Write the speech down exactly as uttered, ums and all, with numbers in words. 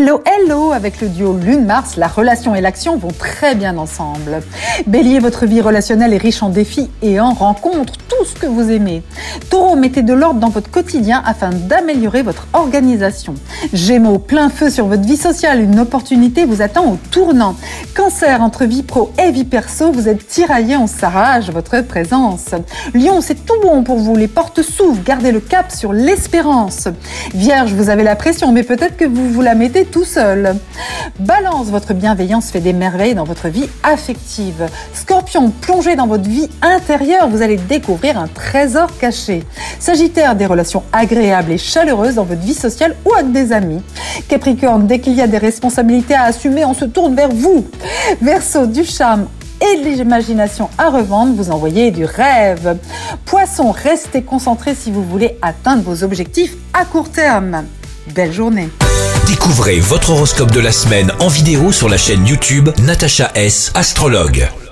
Hello, hello! Avec le duo Lune-Mars, la relation et l'action vont très bien ensemble. Bélier, votre vie relationnelle est riche en défis et en rencontres, tout ce que vous aimez. Taureau, mettez de l'ordre dans votre quotidien afin d'améliorer votre organisation. Gémeaux, plein feu sur votre vie sociale, une opportunité vous attend au tournant. Cancer, entre vie pro et vie perso, vous êtes tiraillé, on s'arrache votre présence. Lion, c'est tout bon pour vous, les portes s'ouvrent, gardez le cap sur l'espérance. Vierge, vous avez la pression, mais peut-être que vous vous la mettez tout seul. Balance, votre bienveillance fait des merveilles dans votre vie affective. Scorpion, plongez dans votre vie intérieure, vous allez découvrir un trésor caché. Sagittaire, des relations agréables et chaleureuses dans votre vie sociale ou avec des amis. Capricorne, dès qu'il y a des responsabilités à assumer, on se tourne vers vous. Verseau, du charme et de l'imagination à revendre, vous envoyez du rêve. Poisson, restez concentré si vous voulez atteindre vos objectifs à court terme. Belle journée. Découvrez votre horoscope de la semaine en vidéo sur la chaîne YouTube Natacha S, astrologue.